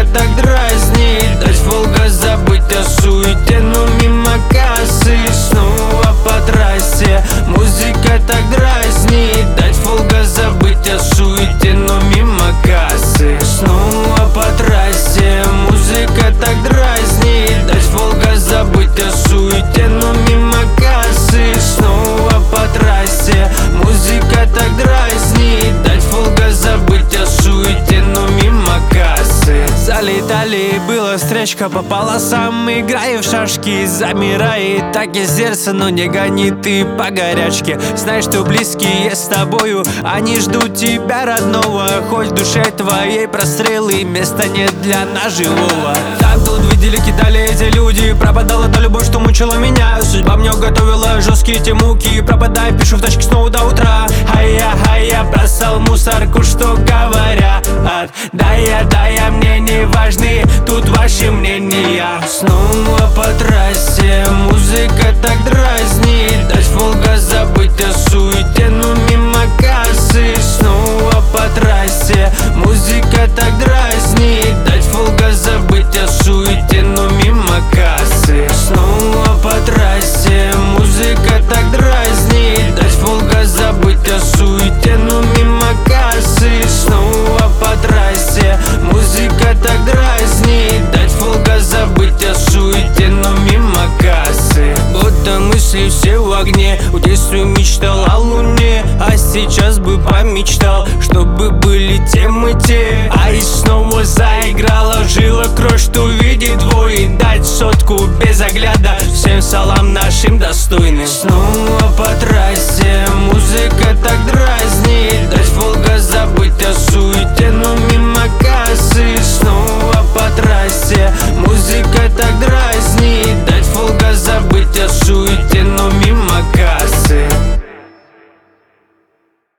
так дразнит, дать Волга забыть о суете, но мимо кассы снова по трассе. Музыка так дразнит, дать Волга забыть о суете, но мимо кассы снова по трассе. Музыка так дразнит, дать Волга забыть о суете, но мимо кассы снова по трассе. Музыка так дразнит, дать Волга забыть о суете, но мимо кассы. Залетали, была встречка по полосам, играю в шашки, замирает так и сердце, но не гони ты по горячке. Знай, что близкие с тобою, они ждут тебя родного, хоть в душе твоей прострелы, места нет для нас живого. Так тут видели, кидали эти люди, пропадала та любовь, что мучила меня. Судьба мне уготовила жесткие те муки, пропадая, пишу в тачке снова до утра. А я бросал мусорку, что говорят. Да я, мне не важны тут ваши мнения. Снова по трассе, музыка так дразнит, дать Волга забыть о суете, но мимо кассы снова по трассе. Музыка так дразнит, дать Волга забыть о суете, но мимо кассы снова по трассе. Музыка так дразнит, дать Волга забыть о суете, но мимо кассы снова по трассе. Музыка так дразнит, дать Волга забыть о суете, но мимо кассы. Будто мысли все в огне, в детстве мечтал о луне, а сейчас бы помечтал, чтобы были темы те. А и снова заиграла, жила кровь, что видит двое, дать сотку без огляда, всем салам нашим достойным.